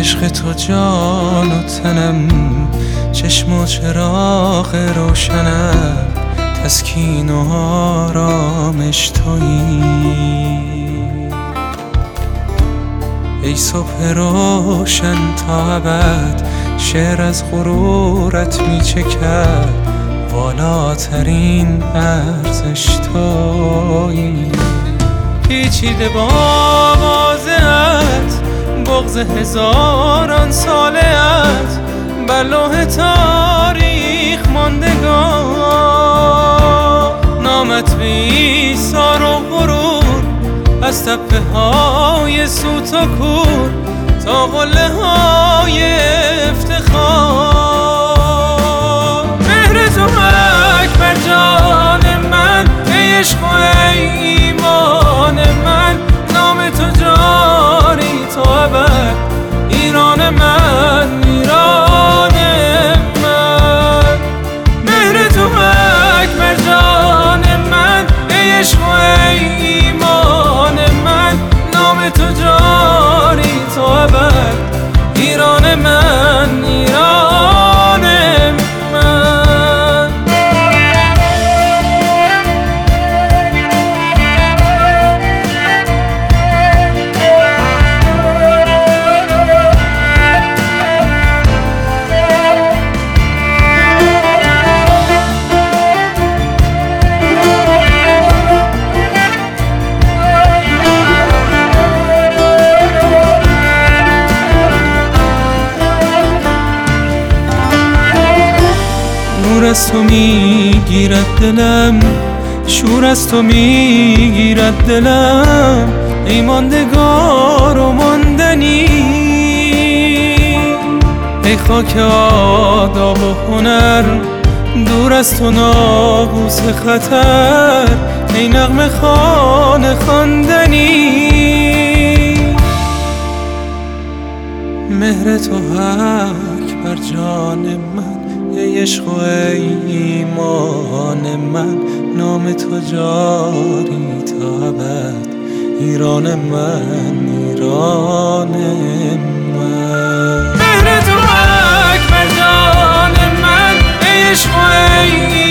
عشق تو جان و تنم، چشم و چراغ روشنم، تسکین و آرامش تویی. ای صبح روشن تا ابد، شعر از غرورت میچکد، بالاترین ارزش تویی. پیچیده با آوازت، بغض هزاران سالت، بر لوح تاریخ ماندگار. نامت بی ایثار و غرور، از تپه های سوت و کور تا قله های افتخار. مهر تو اکبر جان من، ای عشق و ای ایمان من، نام تو جاری تا ابد، ایران من، ایران من. مهر تو اکبر جان من، ای عشق و ای ایمان من، نام تو جاری تا ابد، ایران من، ایران من. نور از تو میگیرد دلم، شور از تو میگیرد دلم، ای ماندگار و ماندنی. ای خاک آداب و هنر، دور از تو ناقوس خطر، ای نغمه خوان خواندنی. مهر تو اکبر جان من، ای عشق و ای ایمان من، نام تو جاری تا ابد، ایران من، ایران من. مهر تو اکبر جان من، ای عشق و ای